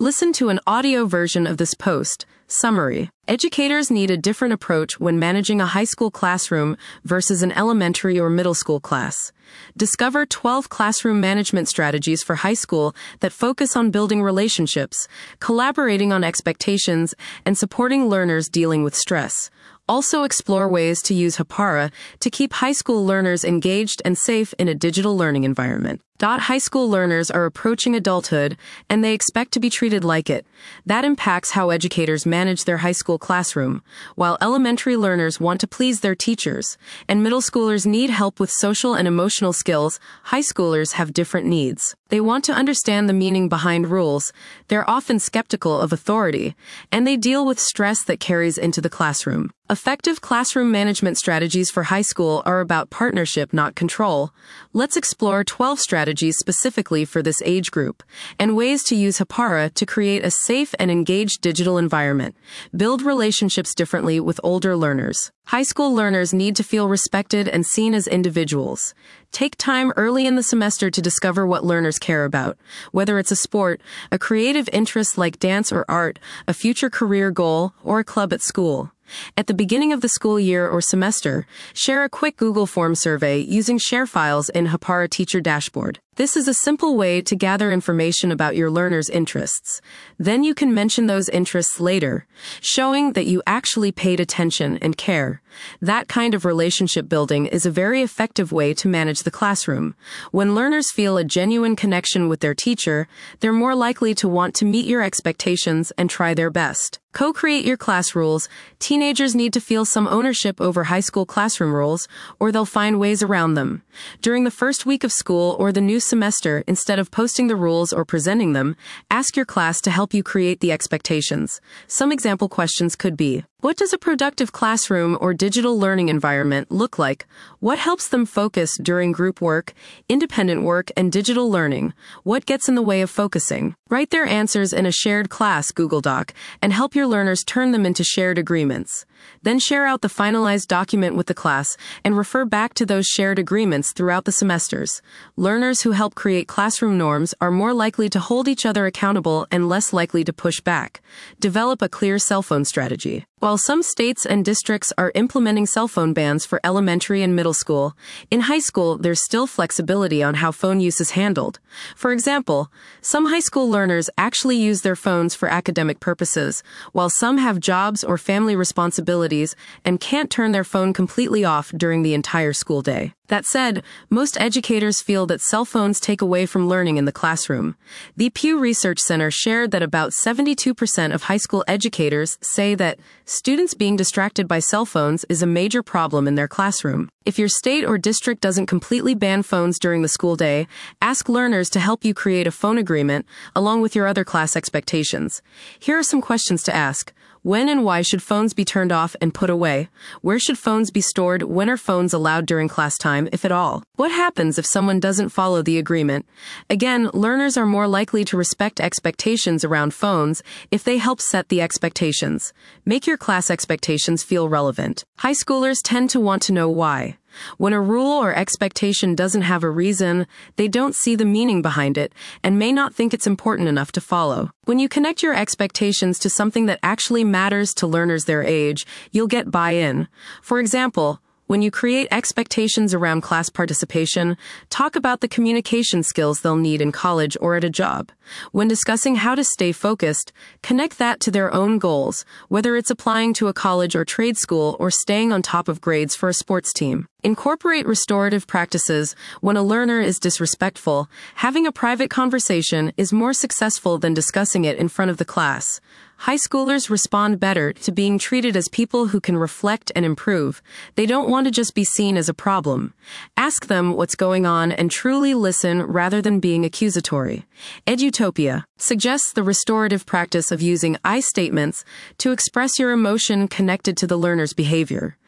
Listen to an audio version of this post. Summary. Educators need a different approach when managing a high school classroom versus an elementary or middle school class. Discover 12 classroom management strategies for high school that focus on building relationships, collaborating on expectations, and supporting learners dealing with stress. Also explore ways to use Hapara to keep high school learners engaged and safe in a digital learning environment. High school learners are approaching adulthood, and they expect to be treated like it. That impacts how educators manage their high school classroom. While elementary learners want to please their teachers, and middle schoolers need help with social and emotional skills, high schoolers have different needs. They want to understand the meaning behind rules, they're often skeptical of authority, and they deal with stress that carries into the classroom. Effective classroom management strategies for high school are about partnership, not control. Let's explore 12 strategies specifically for this age group, and ways to use Hapara to create a safe and engaged digital environment. Build relationships differently with older learners. High school learners need to feel respected and seen as individuals. Take time early in the semester to discover what learners care about, whether it's a sport, a creative interest like dance or art, a future career goal, or a club at school. At the beginning of the school year or semester, share a quick Google Form survey using share files in Hapara Teacher Dashboard. This is a simple way to gather information about your learners' interests. Then you can mention those interests later, showing that you actually paid attention and care. That kind of relationship building is a very effective way to manage the classroom. When learners feel a genuine connection with their teacher, they're more likely to want to meet your expectations and try their best. Co-create your class rules. Teenagers need to feel some ownership over high school classroom rules, or they'll find ways around them. During the first week of school or the new semester, instead of posting the rules or presenting them, ask your class to help you create the expectations. Some example questions could be: what does a productive classroom or digital learning environment look like? What helps them focus during group work, independent work, and digital learning? What gets in the way of focusing? Write their answers in a shared class Google Doc and help your learners turn them into shared agreements. Then share out the finalized document with the class and refer back to those shared agreements throughout the semesters. Learners who help create classroom norms are more likely to hold each other accountable and less likely to push back. Develop a clear cell phone strategy. While some states and districts are implementing cell phone bans for elementary and middle school, in high school there's still flexibility on how phone use is handled. For example, some high school learners actually use their phones for academic purposes, while some have jobs or family responsibilities and can't turn their phone completely off during the entire school day. That said, most educators feel that cell phones take away from learning in the classroom. The Pew Research Center shared that about 72% of high school educators say that students being distracted by cell phones is a major problem in their classroom. If your state or district doesn't completely ban phones during the school day, ask learners to help you create a phone agreement along with your other class expectations. Here are some questions to ask. When and why should phones be turned off and put away? Where should phones be stored? When are phones allowed during class time, if at all? What happens if someone doesn't follow the agreement? Again, learners are more likely to respect expectations around phones if they help set the expectations. Make your class expectations feel relevant. High schoolers tend to want to know why. When a rule or expectation doesn't have a reason, they don't see the meaning behind it and may not think it's important enough to follow. When you connect your expectations to something that actually matters to learners their age, you'll get buy-in. For example, when you create expectations around class participation, talk about the communication skills they'll need in college or at a job. When discussing how to stay focused, connect that to their own goals, whether it's applying to a college or trade school or staying on top of grades for a sports team. Incorporate restorative practices. When a learner is disrespectful, having a private conversation is more successful than discussing it in front of the class. High schoolers respond better to being treated as people who can reflect and improve. They don't want to just be seen as a problem. Ask them what's going on and truly listen rather than being accusatory. Edutopia suggests the restorative practice of using I statements to express your emotion connected to the learner's behavior.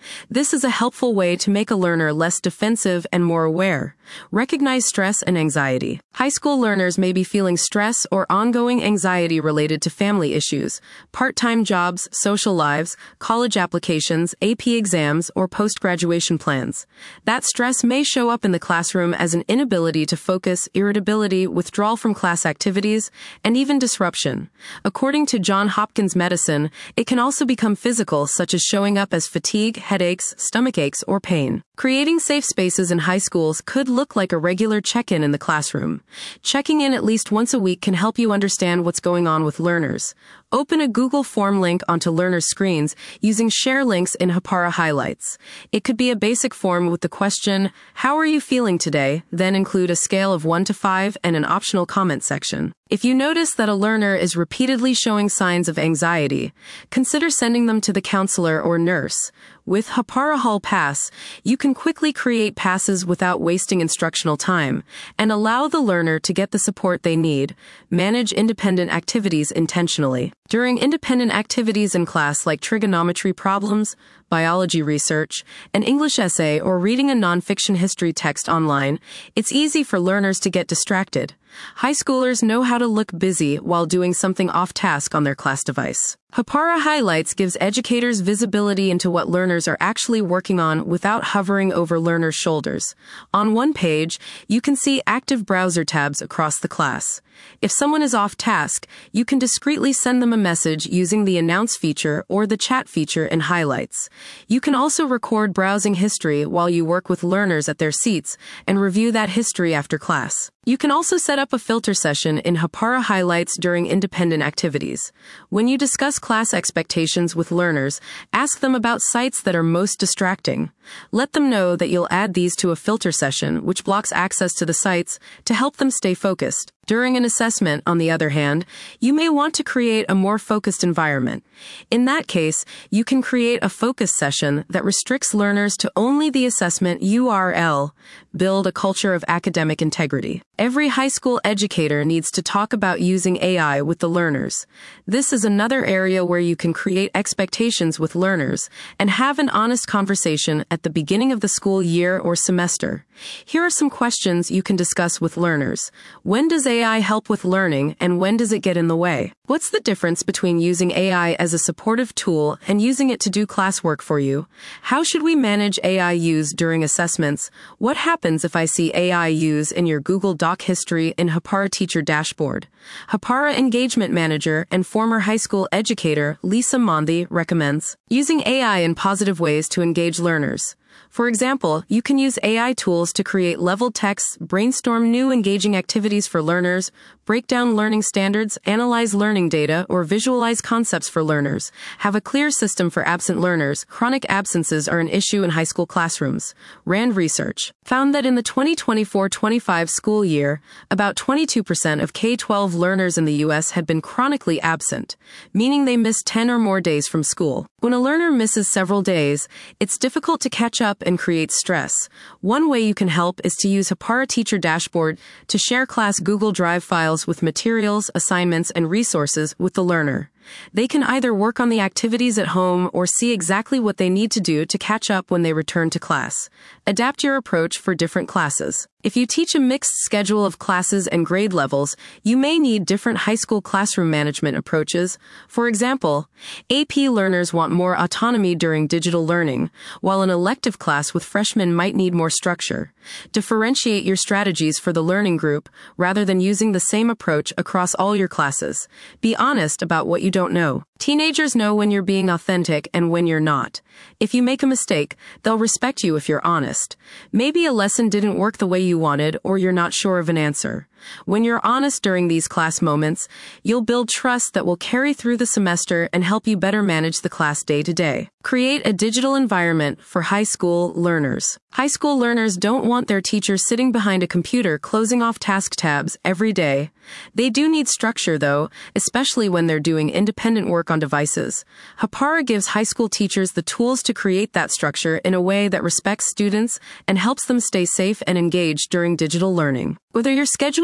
This is a helpful way to make a learner less defensive and more aware. Recognize stress and anxiety. High school learners may be feeling stress or ongoing anxiety related to family issues, part-time jobs, social lives, college applications, AP exams, or post-graduation plans. That stress may show up in the classroom as an inability to focus, irritability, withdrawal from class activities, and even disruption. According to Johns Hopkins Medicine, it can also become physical, such as showing up as fatigue, headaches, stomach aches, or pain. Creating safe spaces in high schools could look like a regular check-in in the classroom. Checking in at least once a week can help you understand what's going on with learners. Open a Google Form link onto learners' screens using share links in Hapara Highlights. It could be a basic form with the question, "How are you feeling today?" Then include a scale of 1 to 5 and an optional comment section. If you notice that a learner is repeatedly showing signs of anxiety, consider sending them to the counselor or nurse. With Hapara Hall Pass, you can quickly create passes without wasting instructional time and allow the learner to get the support they need. Manage independent activities intentionally. During independent activities in class like trigonometry problems, biology research, an English essay, or reading a nonfiction history text online, it's easy for learners to get distracted. High schoolers know how to look busy while doing something off-task on their class device. Hapara Highlights gives educators visibility into what learners are actually working on without hovering over learners' shoulders. On one page, you can see active browser tabs across the class. If someone is off task, you can discreetly send them a message using the Announce feature or the Chat feature in Highlights. You can also record browsing history while you work with learners at their seats and review that history after class. You can also set up a filter session in Hapara Highlights during independent activities. When you discuss class expectations with learners, ask them about sites that are most distracting. Let them know that you'll add these to a filter session, which blocks access to the sites, to help them stay focused. During an assessment, on the other hand, you may want to create a more focused environment. In that case, you can create a focus session that restricts learners to only the assessment URL. Build a culture of academic integrity. Every high school educator needs to talk about using AI with the learners. This is another area where you can create expectations with learners and have an honest conversation at the beginning of the school year or semester. Here are some questions you can discuss with learners. When does AI help with learning, and when does it get in the way? What's the difference between using AI as a supportive tool and using it to do classwork for you? How should we manage AI use during assessments? What happens if I see AI use in your Google Doc history in Hapara Teacher Dashboard? Hapara Engagement Manager and former high school educator Lisa Mondi recommends using AI in positive ways to engage learners. For example, you can use AI tools to create leveled texts, brainstorm new engaging activities for learners, break down learning standards, analyze learning data, or visualize concepts for learners. Have a clear system for absent learners. Chronic absences are an issue in high school classrooms. RAND research found that in the 2024-25 school year, about 22% of K-12 learners in the U.S. had been chronically absent, meaning they missed 10 or more days from school. When a learner misses several days, it's difficult to catch up and create stress. One way you can help is to use Hapara Teacher Dashboard to share class Google Drive files with materials, assignments, and resources with the learner. They can either work on the activities at home or see exactly what they need to do to catch up when they return to class. Adapt your approach for different classes. If you teach a mixed schedule of classes and grade levels, you may need different high school classroom management approaches. For example, AP learners want more autonomy during digital learning, while an elective class with freshmen might need more structure. Differentiate your strategies for the learning group rather than using the same approach across all your classes. Be honest about what you don't know. Teenagers know when you're being authentic and when you're not. If you make a mistake, they'll respect you if you're honest. Maybe a lesson didn't work the way you wanted, or you're not sure of an answer. When you're honest during these class moments, you'll build trust that will carry through the semester and help you better manage the class day to day. Create a digital environment for high school learners. High school learners don't want their teachers sitting behind a computer closing off task tabs every day. They do need structure, though, especially when they're doing independent work on devices. Hapara gives high school teachers the tools to create that structure in a way that respects students and helps them stay safe and engaged during digital learning. Whether you're scheduling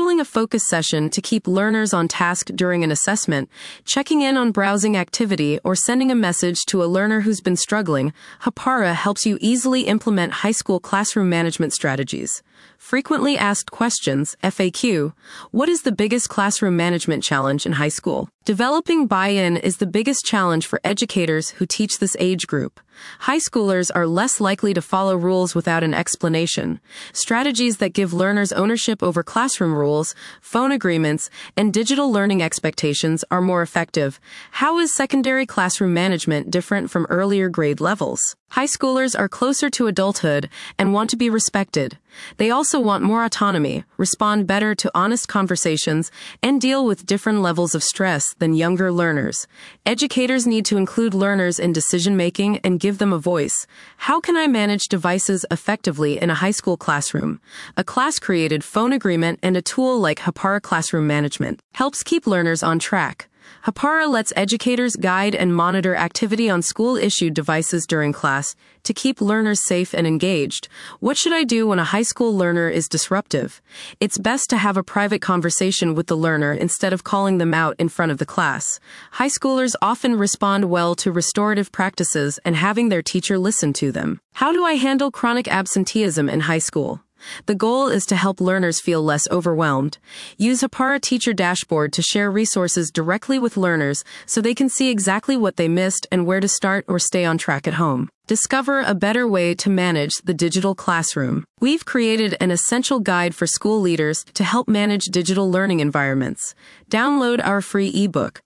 scheduling a focus session to keep learners on task during an assessment, checking in on browsing activity, or sending a message to a learner who's been struggling, Hapara helps you easily implement high school classroom management strategies. Frequently asked questions, FAQ. What is the biggest classroom management challenge in high school? Developing buy-in is the biggest challenge for educators who teach this age group. High schoolers are less likely to follow rules without an explanation. Strategies that give learners ownership over classroom rules, phone agreements, and digital learning expectations are more effective. How is secondary classroom management different from earlier grade levels? High schoolers are closer to adulthood and want to be respected. They also want more autonomy, respond better to honest conversations, and deal with different levels of stress than younger learners. Educators need to include learners in decision-making and give them a voice. How can I manage devices effectively in a high school classroom? A class-created phone agreement and a tool like Hapara Classroom Management helps keep learners on track. Hapara lets educators guide and monitor activity on school-issued devices during class to keep learners safe and engaged. What should I do when a high school learner is disruptive? It's best to have a private conversation with the learner instead of calling them out in front of the class. High schoolers often respond well to restorative practices and having their teacher listen to them. How do I handle chronic absenteeism in high school? The goal is to help learners feel less overwhelmed. Use Hapara Teacher Dashboard to share resources directly with learners so they can see exactly what they missed and where to start or stay on track at home. Discover a better way to manage the digital classroom. We've created an essential guide for school leaders to help manage digital learning environments. Download our free ebook,